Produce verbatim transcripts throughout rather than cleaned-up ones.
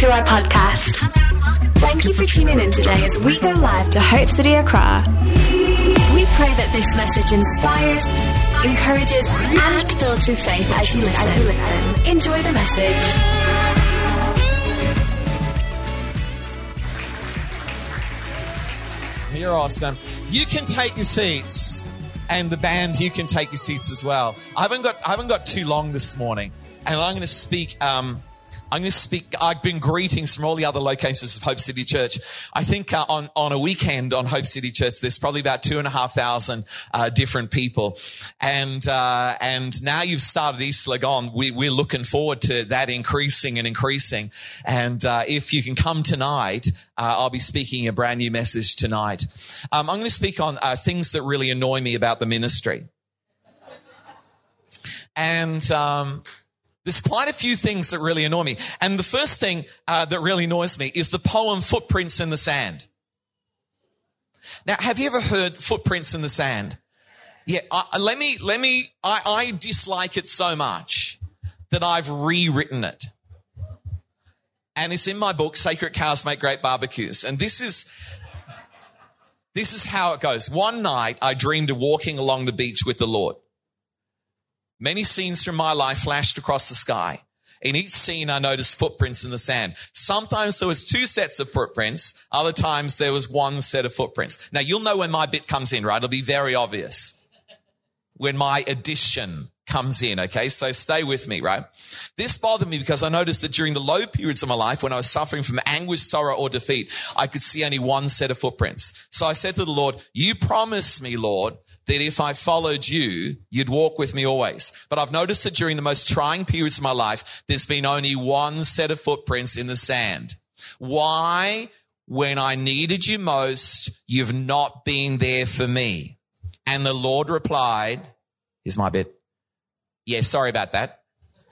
to our podcast. Thank you for tuning in today as we go live to Hope City, Accra. We pray that this message inspires, encourages, and builds your faith as you listen. Enjoy the message. You're awesome. You can take your seats, and the band, you can take your seats as well. I haven't got I haven't got too long this morning, and I'm going to speak. Um, I'm going to speak. I've been greetings from all the other locations of Hope City Church. I think uh, on on a weekend on Hope City Church, there's probably about two and a half thousand uh, different people, and uh, and now you've started East Legon. We, we're looking forward to that increasing and increasing. And uh, if you can come tonight, uh, I'll be speaking a brand new message tonight. Um, I'm going to speak on uh, things that really annoy me about the ministry, and. Um, There's quite a few things that really annoy me. And the first thing uh, that really annoys me is the poem Footprints in the Sand. Now, have you ever heard Footprints in the Sand? Yeah, I, let me, let me, I, I dislike it so much that I've rewritten it. And it's in my book, Sacred Cows Make Great Barbecues. And this is, this is how it goes. One night, I dreamed of walking along the beach with the Lord. Many scenes from my life flashed across the sky. In each scene, I noticed footprints in the sand. Sometimes there was two sets of footprints. Other times there was one set of footprints. Now, you'll know when my bit comes in, right? It'll be very obvious when my addition comes in, okay? So stay with me, right? This bothered me because I noticed that during the low periods of my life, when I was suffering from anguish, sorrow, or defeat, I could see only one set of footprints. So I said to the Lord, you promised me, Lord, that if I followed you, you'd walk with me always. But I've noticed that during the most trying periods of my life, there's been only one set of footprints in the sand. Why, when I needed you most, you've not been there for me? And the Lord replied, here's my bit. Yeah, sorry about that.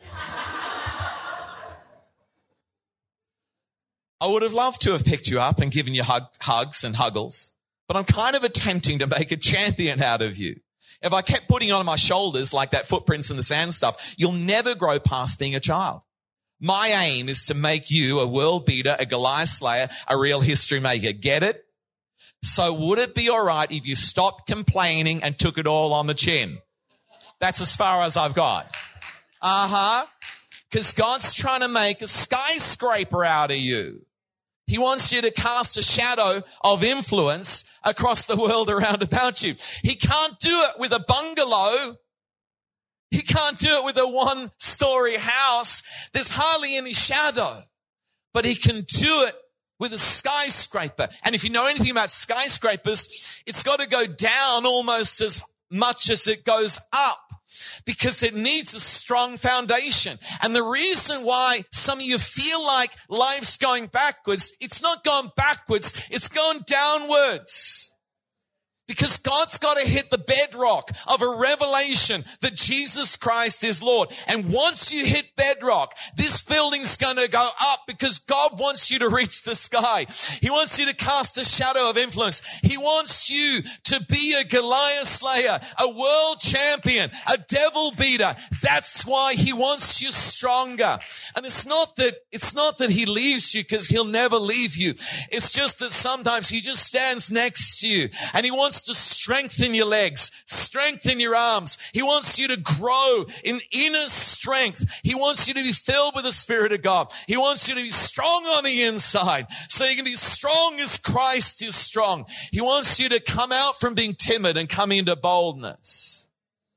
I would have loved to have picked you up and given you hug, hugs and huggles. But I'm kind of attempting to make a champion out of you. If I kept putting on my shoulders like that footprints in the sand stuff, you'll never grow past being a child. My aim is to make you a world beater, a Goliath slayer, a real history maker. Get it? So would it be all right if you stopped complaining and took it all on the chin? That's as far as I've got. Uh-huh. Because God's trying to make a skyscraper out of you. He wants you to cast a shadow of influence across the world around about you. He can't do it with a bungalow. He can't do it with a one-story house. There's hardly any shadow. But he can do it with a skyscraper. And if you know anything about skyscrapers, it's got to go down almost as much as it goes up, because it needs a strong foundation. And the reason why some of you feel like life's going backwards, it's not going backwards, it's going downwards. Because God's got to hit the bedrock of a revelation that Jesus Christ is Lord. And once you hit bedrock, this building's going to go up because God wants you to reach the sky. He wants you to cast a shadow of influence. He wants you to be a Goliath slayer, a world champion, a devil beater. That's why he wants you stronger. And it's not that, it's not that he leaves you, because he'll never leave you. It's just that sometimes he just stands next to you and he wants to strengthen your legs, strengthen your arms. He wants you to grow in inner strength. He wants you to be filled with the Spirit of God. He wants you to be strong on the inside so you can be strong as Christ is strong. He wants you to come out from being timid and come into boldness.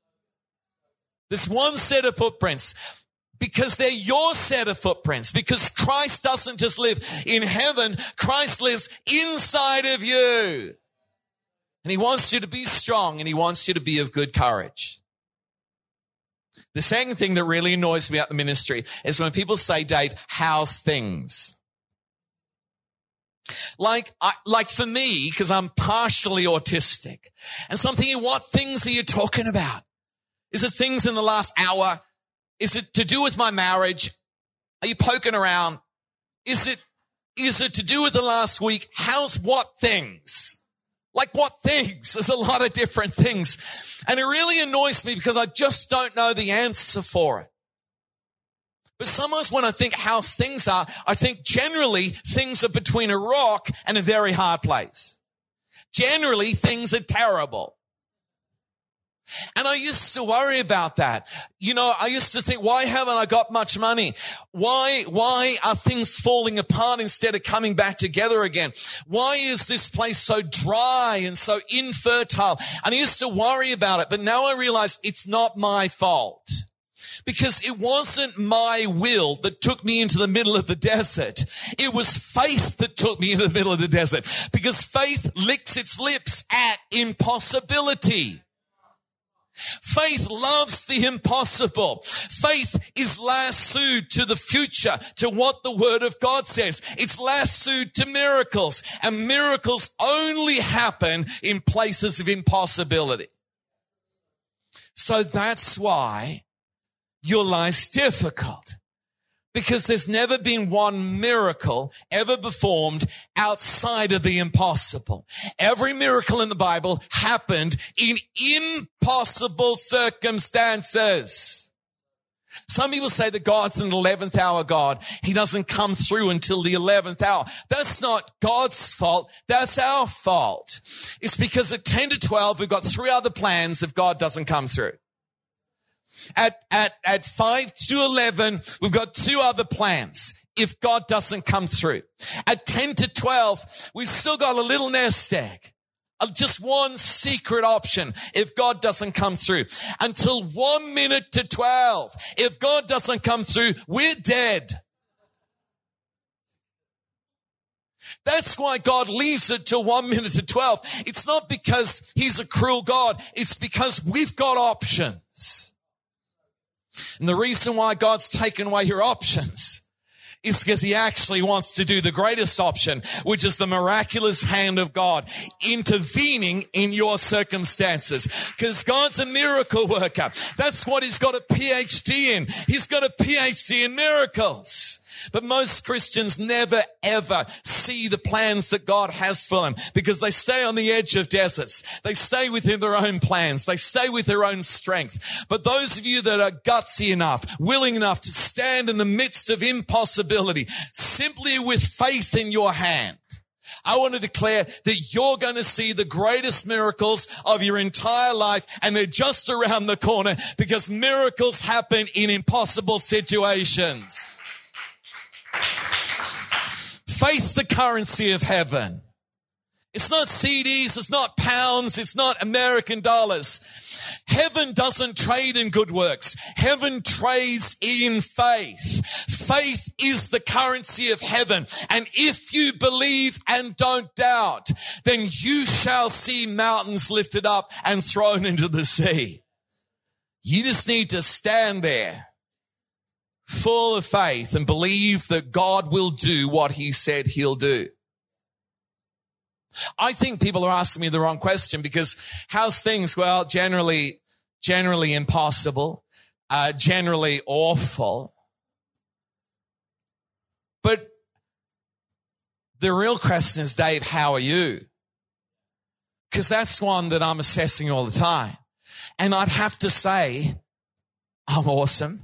There's one set of footprints, because they're your set of footprints, because Christ doesn't just live in heaven, Christ lives inside of you. And he wants you to be strong, and he wants you to be of good courage. The second thing that really annoys me about the ministry is when people say, Dave, how's things? Like, I, like for me, because I'm partially autistic, and so I'm thinking, what things are you talking about? Is it things in the last hour? Is it to do with my marriage? Are you poking around? Is it, is it to do with the last week? How's what things? Like what things? There's a lot of different things. And it really annoys me because I just don't know the answer for it. But sometimes when I think how things are, I think generally things are between a rock and a very hard place. Generally, things are terrible. And I used to worry about that. You know, I used to think, why haven't I got much money? Why, why are things falling apart instead of coming back together again? Why is this place so dry and so infertile? And I used to worry about it, but now I realize it's not my fault. Because it wasn't my will that took me into the middle of the desert. It was faith that took me into the middle of the desert. Because faith licks its lips at impossibility. Faith loves the impossible. Faith is lassoed to the future, to what the Word of God says. It's lassoed to miracles. And miracles only happen in places of impossibility. So that's why your life's difficult, because there's never been one miracle ever performed outside of the impossible. Every miracle in the Bible happened in impossible circumstances. Some people say that God's an eleventh hour God. He doesn't come through until the eleventh hour. That's not God's fault. That's our fault. It's because at ten to twelve, we've got three other plans if God doesn't come through. At, at, at five to eleven, we've got two other plans if God doesn't come through. At ten to twelve, we've still got a little nest egg. Just one secret option if God doesn't come through. Until one minute to twelve, if God doesn't come through, we're dead. That's why God leaves it till one minute to twelve. It's not because he's a cruel God. It's because we've got options. And the reason why God's taken away your options is because he actually wants to do the greatest option, which is the miraculous hand of God intervening in your circumstances. Because God's a miracle worker. That's what he's got a P H D in. He's got a P H D in miracles. But most Christians never, ever see the plans that God has for them because they stay on the edge of deserts. They stay within their own plans. They stay with their own strength. But those of you that are gutsy enough, willing enough to stand in the midst of impossibility, simply with faith in your hand, I want to declare that you're going to see the greatest miracles of your entire life, and they're just around the corner because miracles happen in impossible situations. Faith's the currency of heaven. It's not C Ds, it's not pounds, it's not American dollars. Heaven doesn't trade in good works. Heaven trades in faith. Faith is the currency of heaven. And if you believe and don't doubt, then you shall see mountains lifted up and thrown into the sea. You just need to stand there full of faith and believe that God will do what he said he'll do. I think people are asking me the wrong question because how's things? Well, generally, generally impossible, uh, generally awful. But the real question is, Dave, how are you? Because that's one that I'm assessing all the time. And I'd have to say, I'm awesome.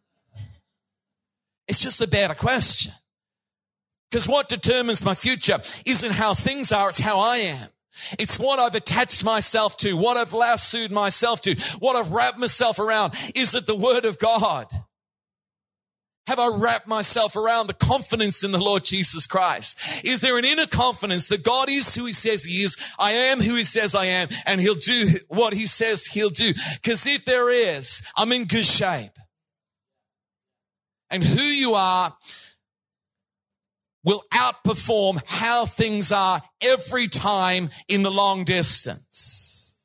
It's just a better question. Because what determines my future isn't how things are, it's how I am. It's what I've attached myself to, what I've lassoed myself to, what I've wrapped myself around. Is it the Word of God? Have I wrapped myself around the confidence in the Lord Jesus Christ? Is there an inner confidence that God is who he says he is, I am who he says I am, and he'll do what he says he'll do? Because if there is, I'm in good shape. And who you are will outperform how things are every time in the long distance.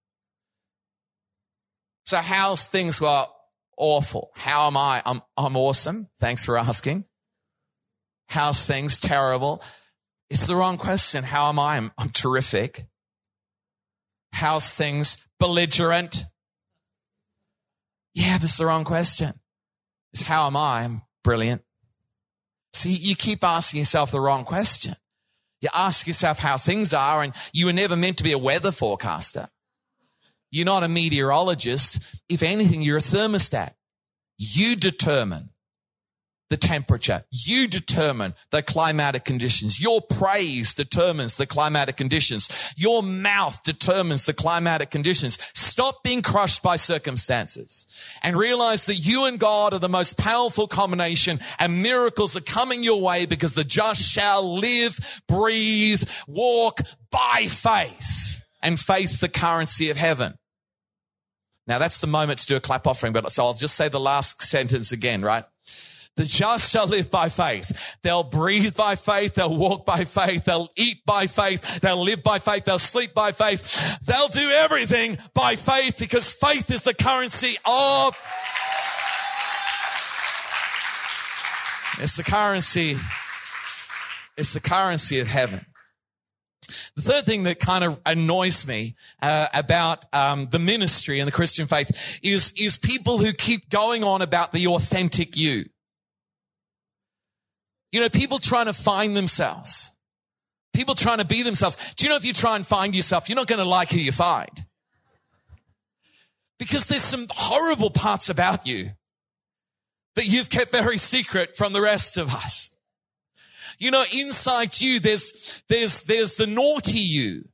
So how's things? Well, awful. How am I? I'm, I'm awesome. Thanks for asking. How's things? Terrible. It's the wrong question. How am I? I'm, I'm terrific. How's things? Belligerent. Yeah, but it's the wrong question. It's how am I? I'm brilliant. See, you keep asking yourself the wrong question. You ask yourself how things are, and you were never meant to be a weather forecaster. You're not a meteorologist. If anything, you're a thermostat. You determine the temperature. You determine the climatic conditions. Your praise determines the climatic conditions. Your mouth determines the climatic conditions. Stop being crushed by circumstances and realize that you and God are the most powerful combination, and miracles are coming your way because the just shall live, breathe, walk by faith, and face the currency of heaven. Now that's the moment to do a clap offering, but so I'll just say the last sentence again, right? The just shall live by faith. They'll breathe by faith. They'll walk by faith. They'll eat by faith. They'll live by faith. They'll sleep by faith. They'll do everything by faith because faith is the currency of... It's the currency. It's the currency of heaven. The third thing that kind of annoys me uh, about um, the ministry and the Christian faith is, is people who keep going on about the authentic you. You know, people trying to find themselves. People trying to be themselves. Do you know if you try and find yourself, you're not going to like who you find? Because there's some horrible parts about you that you've kept very secret from the rest of us. You know, inside you, there's, there's, there's the naughty you.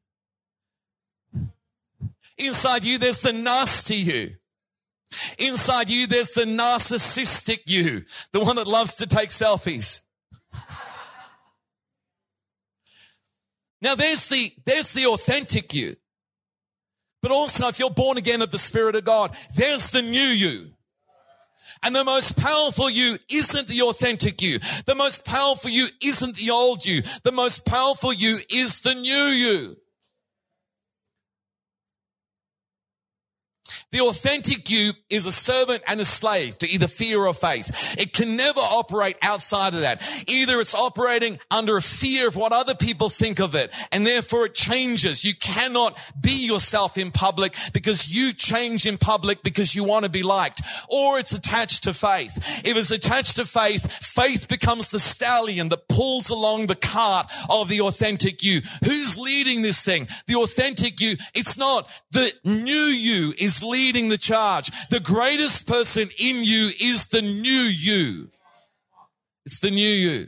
Inside you, there's the nasty you. Inside you, there's the narcissistic you, the one that loves to take selfies. Now there's the, there's the authentic you. But also if you're born again of the Spirit of God, there's the new you. And the most powerful you isn't the authentic you. The most powerful you isn't the old you. The most powerful you is the new you. The authentic you is a servant and a slave to either fear or faith. It can never operate outside of that. Either it's operating under a fear of what other people think of it, and therefore it changes. You cannot be yourself in public because you change in public because you want to be liked. Or it's attached to faith. If it's attached to faith, faith becomes the stallion that pulls along the cart of the authentic you. Who's leading this thing? The authentic you. It's not. The new you is leading leading the charge. The greatest person in you is the new you. It's the new you.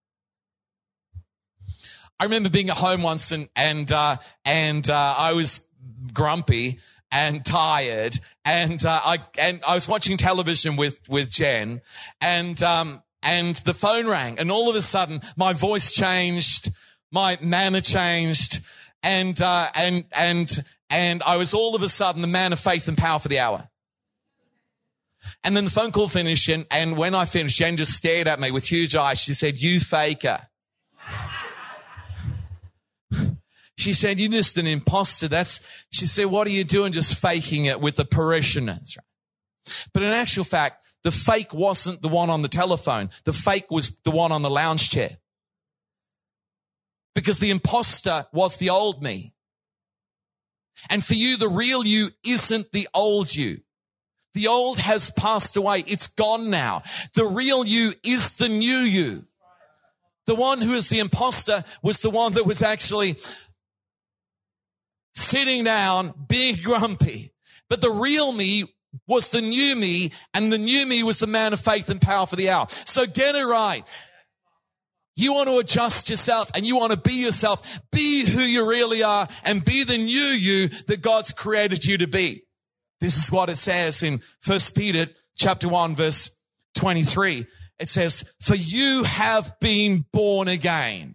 I remember being at home once and and uh, and uh, I was grumpy and tired, and uh, I and I was watching television with with Jen, and um and the phone rang, and all of a sudden my voice changed, my manner changed, and uh, and and. And I was all of a sudden the man of faith and power for the hour. And then the phone call finished, and, and when I finished, Jen just stared at me with huge eyes. She said, "You faker." She said, "You're just an imposter." That's, she said, "What are you doing just faking it with the parishioners?" But in actual fact, the fake wasn't the one on the telephone. The fake was the one on the lounge chair. Because the imposter was the old me. And for you, the real you isn't the old you. The old has passed away. It's gone now. The real you is the new you. The one who is the imposter was the one that was actually sitting down, being grumpy. But the real me was the new me, and the new me was the man of faith and power for the hour. So get it right. You want to adjust yourself and you want to be yourself. Be who you really are and be the new you that God's created you to be. This is what it says in First Peter chapter one, verse twenty-three. It says, "For you have been born again,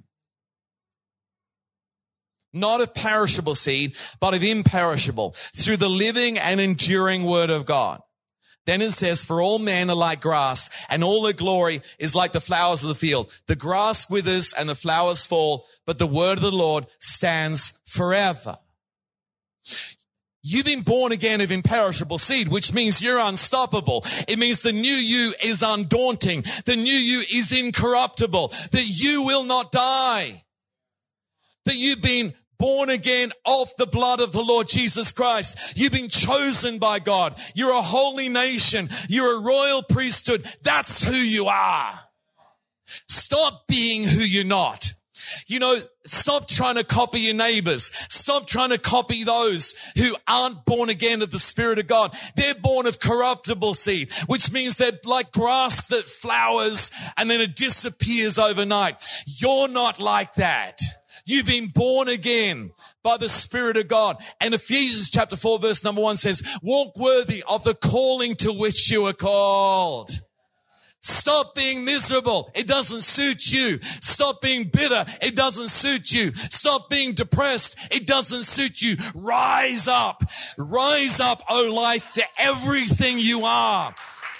not of perishable seed, but of imperishable, through the living and enduring word of God." Then it says, "For all men are like grass, and all their glory is like the flowers of the field. The grass withers and the flowers fall, but the word of the Lord stands forever." You've been born again of imperishable seed, which means you're unstoppable. It means the new you is undaunting. The new you is incorruptible. That you will not die. That you've been born again of the blood of the Lord Jesus Christ. You've been chosen by God. You're a holy nation. You're a royal priesthood. That's who you are. Stop being who you're not. You know, stop trying to copy your neighbors. Stop trying to copy those who aren't born again of the Spirit of God. They're born of corruptible seed, which means they're like grass that flowers and then it disappears overnight. You're not like that. You've been born again by the Spirit of God. And Ephesians chapter four verse number one says, walk worthy of the calling to which you are called. Stop being miserable. It doesn't suit you. Stop being bitter. It doesn't suit you. Stop being depressed. It doesn't suit you. Rise up. Rise up, O life, to everything you are.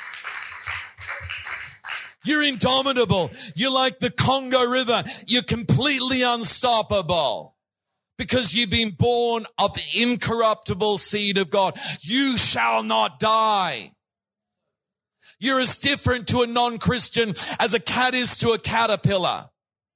You're indomitable. You're like the Congo River. You're completely unstoppable because you've been born of the incorruptible seed of God. You shall not die. You're as different to a non-Christian as a cat is to a caterpillar.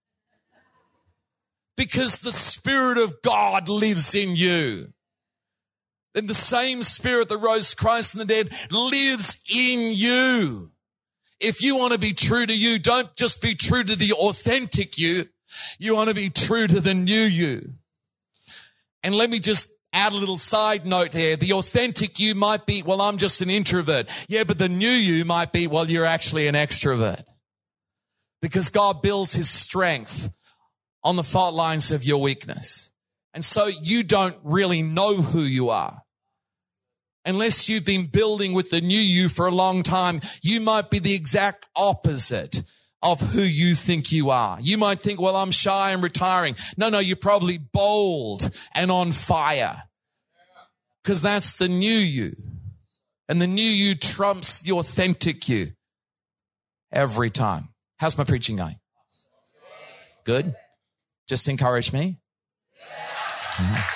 Because the Spirit of God lives in you. And the same Spirit that rose Christ from the dead lives in you. If you want to be true to you, don't just be true to the authentic you. You want to be true to the new you. And let me just add a little side note here. The authentic you might be, well, I'm just an introvert. Yeah, but the new you might be, well, you're actually an extrovert. Because God builds his strength on the fault lines of your weakness. And so you don't really know who you are. Unless you've been building with the new you for a long time, you might be the exact opposite of who you think you are. You might think, well, I'm shy and retiring. No, no, you're probably bold and on fire. Because that's the new you. And the new you trumps the authentic you every time. How's my preaching going? Good? Just encourage me? Mm-hmm.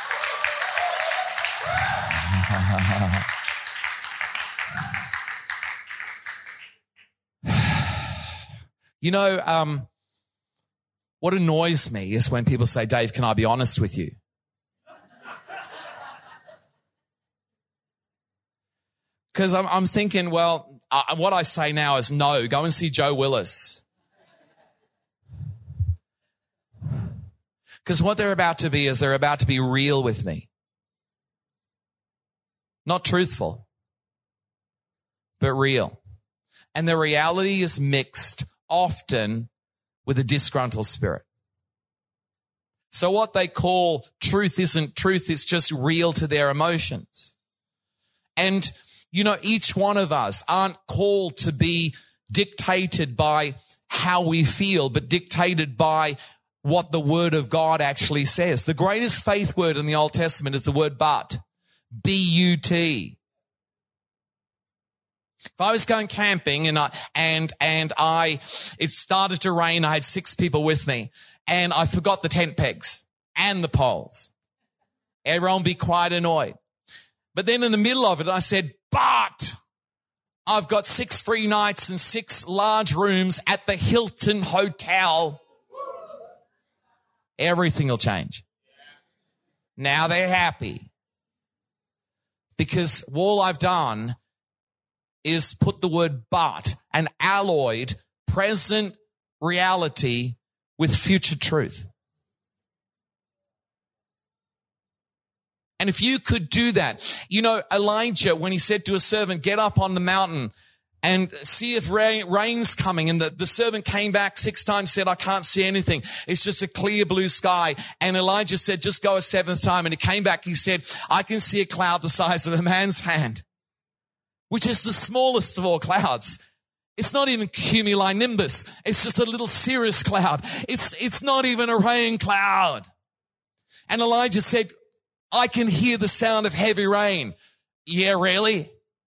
You know, um, what annoys me is when people say, Dave, can I be honest with you? Because I'm, I'm thinking, well, uh, what I say now is no, go and see Joe Willis. Because what they're about to be is they're about to be real with me. Not truthful, but real. And the reality is mixed often with a disgruntled spirit. So what they call truth isn't truth, it's just real to their emotions. And, you know, each one of us aren't called to be dictated by how we feel, but dictated by what the Word of God actually says. The greatest faith word in the Old Testament is the word but. B U T. If I was going camping and I, and, and I, it started to rain, I had six people with me and I forgot the tent pegs and the poles. Everyone would be quite annoyed. But then in the middle of it, I said, but I've got six free nights and six large rooms at the Hilton Hotel. Everything will change. Now they're happy. Because all I've done is put the word but and alloyed present reality with future truth. And if you could do that, you know, Elijah, when he said to a servant, get up on the mountain and see if rain, rain's coming. And the, the servant came back six times, said, I can't see anything. It's just a clear blue sky. And Elijah said, just go a seventh time. And he came back, he said, I can see a cloud the size of a man's hand, which is the smallest of all clouds. It's not even cumulonimbus. It's just a little cirrus cloud. It's, it's not even a rain cloud. And Elijah said, I can hear the sound of heavy rain. Yeah, really?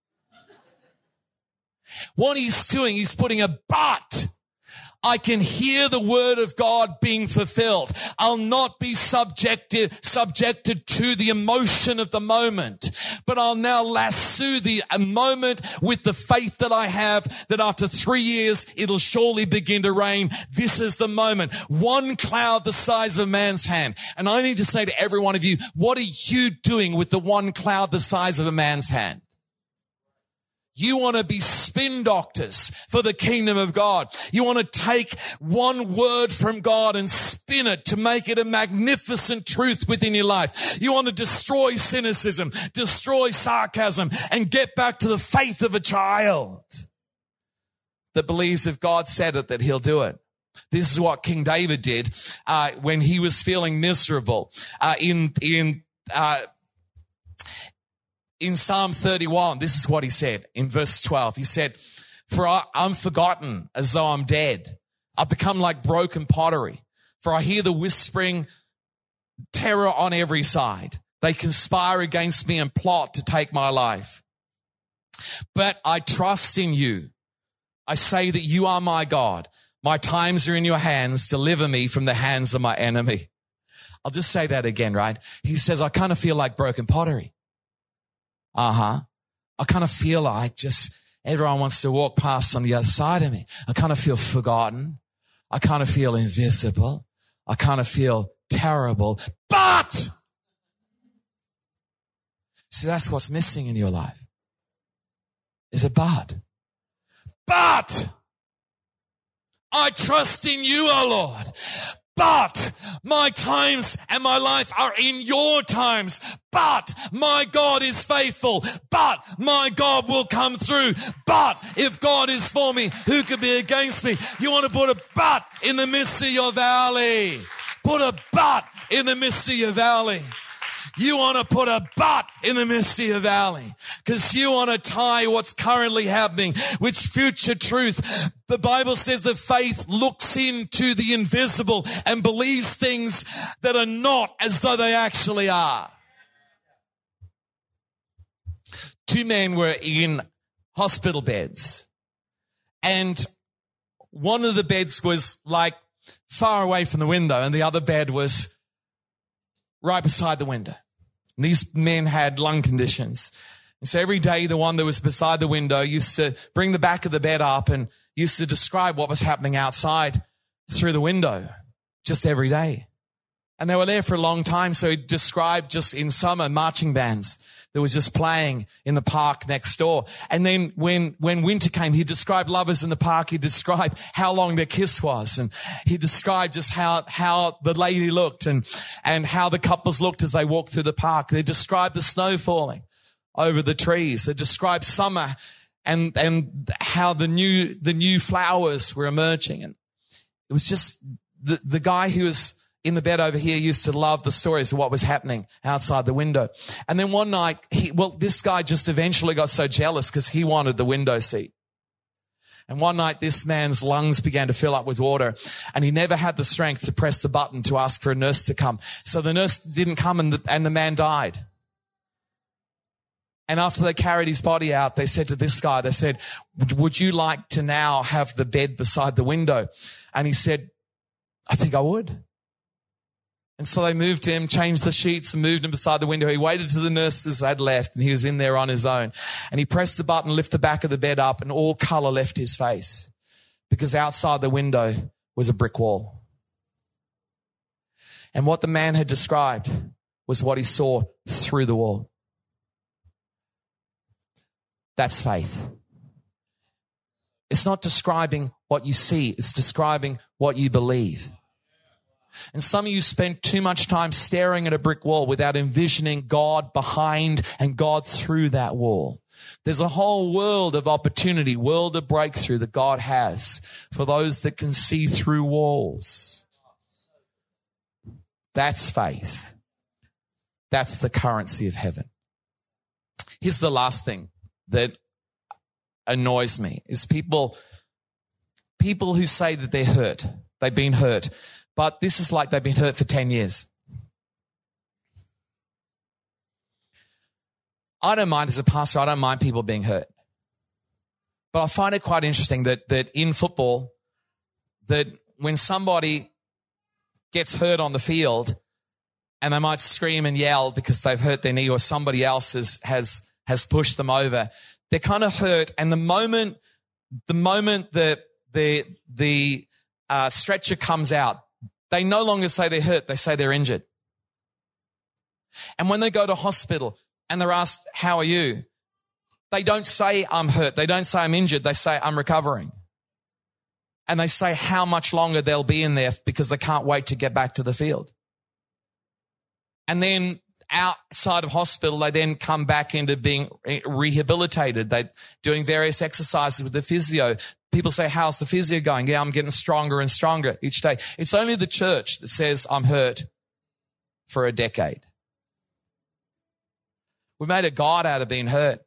What he's doing, he's putting a but. I can hear the word of God being fulfilled. I'll not be subjected, subjected to the emotion of the moment, but I'll now lasso the moment with the faith that I have that after three years, it'll surely begin to rain. This is the moment. One cloud the size of a man's hand. And I need to say to every one of you, what are you doing with the one cloud the size of a man's hand? You want to be spin doctors for the kingdom of God. You want to take one word from God and spin it to make it a magnificent truth within your life. You want to destroy cynicism, destroy sarcasm, and get back to the faith of a child that believes if God said it, that he'll do it. This is what King David did uh, when he was feeling miserable. Uh, in in uh, in Psalm thirty-one, this is what he said in verse twelve. He said, "For I, I'm forgotten as though I'm dead. I've become like broken pottery. For I hear the whispering terror on every side. They conspire against me and plot to take my life. But I trust in you. I say that you are my God. My times are in your hands. Deliver me from the hands of my enemy." I'll just say that again, right? He says, I kind of feel like broken pottery. Uh-huh. I kind of feel like just everyone wants to walk past on the other side of me. I kind of feel forgotten. I kind of feel invisible. I kind of feel terrible. But see, that's what's missing in your life. Is a but. But I trust in you, O Lord. But my times and my life are in your times. But my God is faithful. But my God will come through. But if God is for me, who could be against me? You want to put a but in the midst of your valley. Put a but in the midst of your valley. You want to put a but in the midst of your valley because you want to tie what's currently happening with future truth. The Bible says that faith looks into the invisible and believes things that are not as though they actually are. Two men were in hospital beds, and one of the beds was like far away from the window and the other bed was right beside the window. And these men had lung conditions. And so every day, the one that was beside the window used to bring the back of the bed up and used to describe what was happening outside through the window just every day. And they were there for a long time. So he described just in summer marching bands that was just playing in the park next door. And then when, when winter came, he described lovers in the park. He described how long their kiss was. And he described just how, how the lady looked and, and how the couples looked as they walked through the park. They described the snow falling over the trees. They described summer and, and how the new, the new flowers were emerging. And it was just the, the guy who was in the bed over here used to love the stories of what was happening outside the window. And then one night, he, well, this guy just eventually got so jealous because he wanted the window seat. And one night, this man's lungs began to fill up with water, and he never had the strength to press the button to ask for a nurse to come. So the nurse didn't come, and the, and the man died. And after they carried his body out, they said to this guy, they said, "Would you like to now have the bed beside the window?" And he said, "I think I would." And so they moved him, changed the sheets and moved him beside the window. He waited till the nurses had left and he was in there on his own. And he pressed the button, lifted the back of the bed up, and all color left his face because outside the window was a brick wall. And what the man had described was what he saw through the wall. That's faith. It's not describing what you see. It's describing what you believe. And some of you spend too much time staring at a brick wall without envisioning God behind and God through that wall. There's a whole world of opportunity, world of breakthrough that God has for those that can see through walls. That's faith. That's the currency of heaven. Here's the last thing that annoys me is people, people who say that they're hurt. They've been hurt. But this is like they've been hurt for ten years. I don't mind as a pastor, I don't mind people being hurt. But I find it quite interesting that, that in football, that when somebody gets hurt on the field and they might scream and yell because they've hurt their knee or somebody else has, has, has pushed them over, they're kind of hurt. And the moment, the moment that the, the uh, stretcher comes out, they no longer say they're hurt, they say they're injured. And when they go to hospital and they're asked, "How are you?" They don't say I'm hurt. They don't say I'm injured. They say I'm recovering. And they say how much longer they'll be in there because they can't wait to get back to the field. And then outside of hospital, they then come back into being rehabilitated. They're doing various exercises with the physio. People say, how's the physio going? Yeah, I'm getting stronger and stronger each day. It's only the church that says I'm hurt for a decade. We made a God out of being hurt.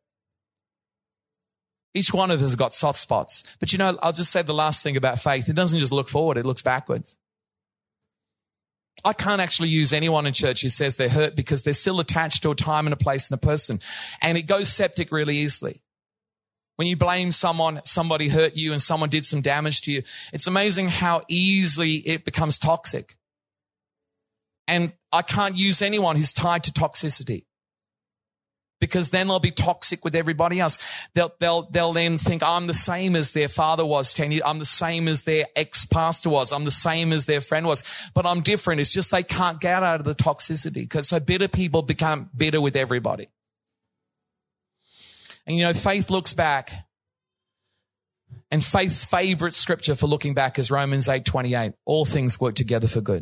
Each one of us has got soft spots. But you know, I'll just say the last thing about faith. It doesn't just look forward, it looks backwards. I can't actually use anyone in church who says they're hurt because they're still attached to a time and a place and a person. And it goes septic really easily. When you blame someone, somebody hurt you and someone did some damage to you, it's amazing how easily it becomes toxic. And I can't use anyone who's tied to toxicity, because then they'll be toxic with everybody else. They'll, they'll, they'll then think, I'm the same as their father was ten years. I'm the same as their ex-pastor was. I'm the same as their friend was. But I'm different. It's just they can't get out of the toxicity, because so bitter people become bitter with everybody. And you know, faith looks back. And faith's favorite scripture for looking back is Romans eight twenty-eight. All things work together for good.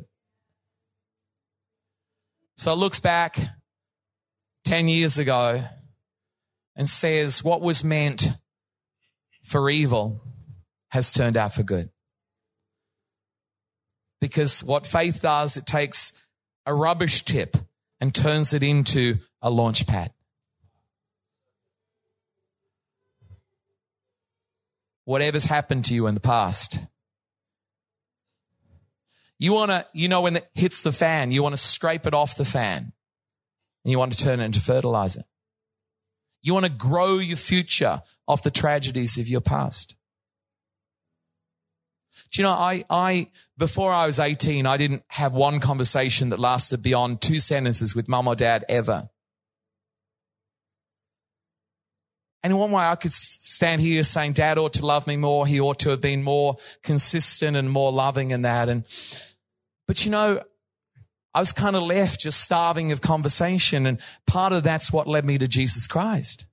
So it looks back ten years ago and says what was meant for evil has turned out for good. Because what faith does, it takes a rubbish tip and turns it into a launch pad. Whatever's happened to you in the past, you want to, you know, when it hits the fan, you want to scrape it off the fan. And you want to turn it into fertilizer. You want to grow your future off the tragedies of your past. Do you know, I, I, before I was eighteen, I didn't have one conversation that lasted beyond two sentences with mum or dad ever. And in one way, I could stand here saying, Dad ought to love me more. He ought to have been more consistent and more loving in that. And, but you know, I was kind of left just starving of conversation. And part of that's what led me to Jesus Christ.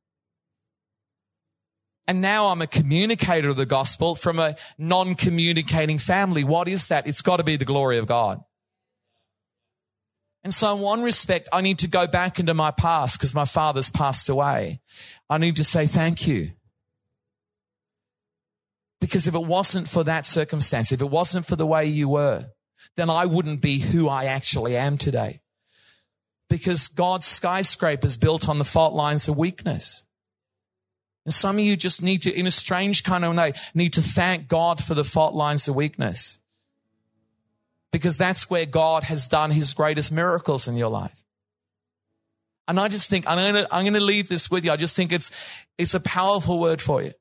And now I'm a communicator of the gospel from a non-communicating family. What is that? It's got to be the glory of God. And so in one respect, I need to go back into my past because my father's passed away. I need to say thank you. Because if it wasn't for that circumstance, if it wasn't for the way you were, then I wouldn't be who I actually am today. Because God's skyscraper is built on the fault lines of weakness. And some of you just need to, in a strange kind of way, need to thank God for the fault lines of weakness. Because that's where God has done his greatest miracles in your life. And I just think, I'm going to, I'm going to leave this with you. I just think it's, it's a powerful word for you.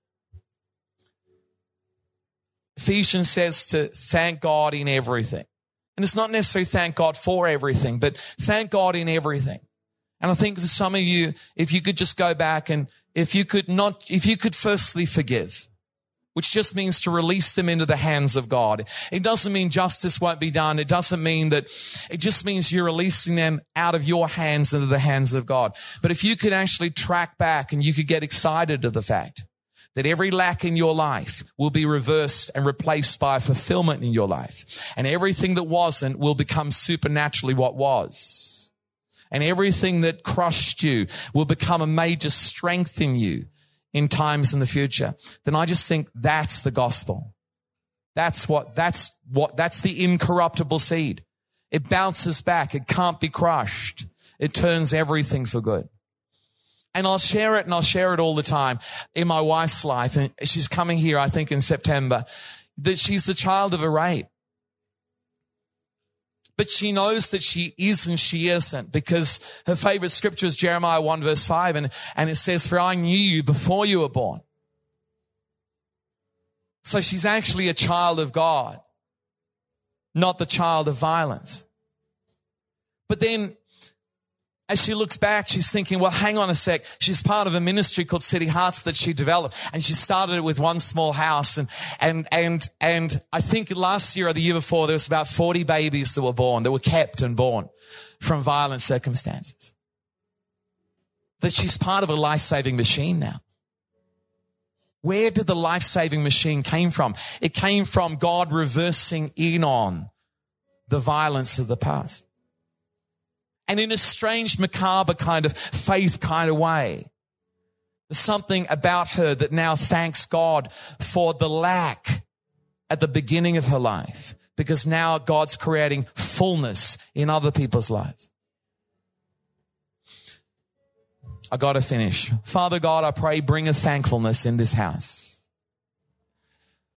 Ephesians says to thank God in everything. And it's not necessarily thank God for everything, but thank God in everything. And I think for some of you, if you could just go back and if you could not, if you could firstly forgive, which just means to release them into the hands of God. It doesn't mean justice won't be done. It doesn't mean that, it just means you're releasing them out of your hands into the hands of God. But if you could actually track back and you could get excited to the fact that every lack in your life will be reversed and replaced by fulfillment in your life. And everything that wasn't will become supernaturally what was. And everything that crushed you will become a major strength in you in times in the future. Then I just think that's the gospel. That's what, that's what, that's the incorruptible seed. It bounces back. It can't be crushed. It turns everything for good. And I'll share it and I'll share it all the time in my wife's life. And she's coming here, I think, in September, that she's the child of a rape. But she knows that she is and she isn't, because her favorite scripture is Jeremiah one verse five. And, and it says, for I knew you before you were born. So she's actually a child of God, not the child of violence. But then as she looks back, she's thinking, well, hang on a sec. She's part of a ministry called City Hearts that she developed, and she started it with one small house. And, and, and, and I think last year or the year before, there was about forty babies that were born, that were kept and born from violent circumstances. That she's part of a life-saving machine now. Where did the life-saving machine came from? It came from God reversing in on the violence of the past. And in a strange, macabre kind of faith kind of way, there's something about her that now thanks God for the lack at the beginning of her life, because now God's creating fullness in other people's lives. I got to finish. Father God, I pray, bring a thankfulness in this house.